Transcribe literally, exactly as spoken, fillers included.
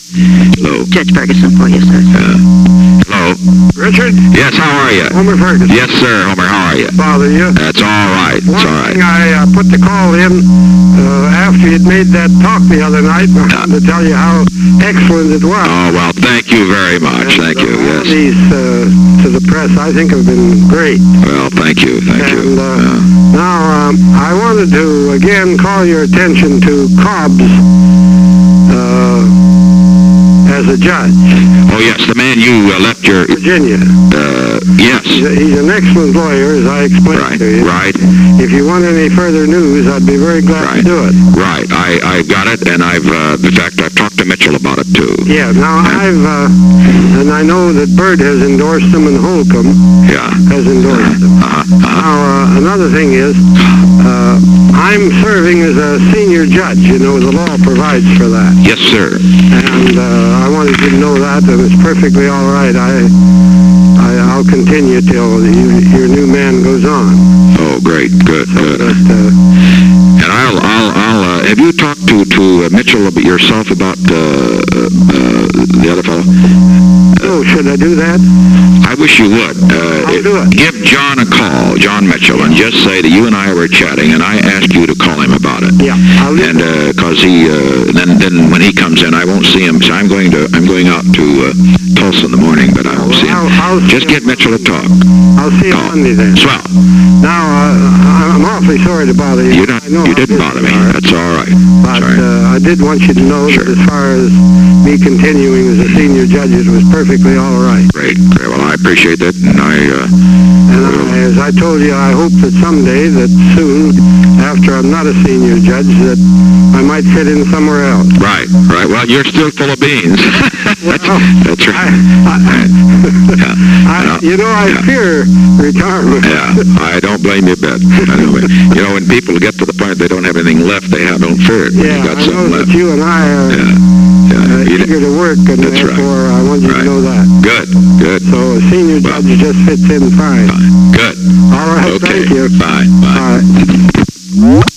Hello. Judge Ferguson for you, sir. Uh, hello. Richard? Yes, how are you? Homer Ferguson. Yes, sir, Homer, how are you? Bother you. That's all right. It's One all right. thing, I uh, put the call in uh, after you'd made that talk the other night, and I wanted to tell you how excellent it was. Oh, well, thank you very much. And, Thank you, uh, all yes. these uh, to the press, I think, have been great. Well, thank you, thank you. And uh, Uh, now, um, I wanted to, again, call your attention to Cobbs uh, as a judge, oh, yes, the man you uh, left your... Virginia. Uh, yes. He's, a, he's an excellent lawyer, as I explained Right, to you. right, If you want any further news, I'd be very glad right. to do it. Right. I, I've got it, and I've, uh, in fact, I've talked to Mitchell about it, too. Yeah, now I've, uh, and I know that Byrd has endorsed him and Holcomb Yeah. has endorsed him. Uh-huh, uh-huh. Now, uh, another thing is, uh, I'm serving as a senior judge. You know, the law provides for that. Yes, sir. And uh, I wanted you to know that, and it's perfectly all right. I, I, I'll continue till you, your new man goes on. Oh, great, good, good. But, uh, And I'll, I'll, I'll, uh, have you talked to, to uh, Mitchell about yourself about, uh, uh, the other fellow? oh, should I do that? I wish you would. Uh, I'll do it. Give John a call, John Mitchell, and just say that you and I were chatting, and I asked you to call him about it. Yeah, I'll do And, uh 'cause he, uh, then, then when he comes in, I won't see him, so I'm going to, I'm going out to, uh, Tulsa in the morning, but I won't see him. I'll, I'll Just see get Mitchell to talk. I'll see you Call. Monday then. Swell. Now, uh, I'm awfully sorry to bother you. You don't, I know you how didn't busy bother me. you are, That's all right. But Sorry. uh, I did want you to know Sure. that as far as me continuing as a senior judge, it was perfectly all right. Great, great. Well, I appreciate that, and I, uh, And I, as I told you, I hope that someday, that soon, after I'm not a senior judge, that I might fit in somewhere else. right, right. Well, you're still full of beans. that's, Well, that's I, right. I, Yeah. I, you know, I Yeah. fear retirement. Yeah, I don't blame you a bit. I don't blame- you know, when people get to the point they don't have anything left, they have, don't fear it when Yeah, you got I know something that left. you and I are Yeah, yeah. uh, You eager did- to work, and That's right. therefore I want you Right. to know that. Good, good, So a senior Well. judge just fits in fine. fine, good. All right, Okay, thank you. bye, bye. Bye.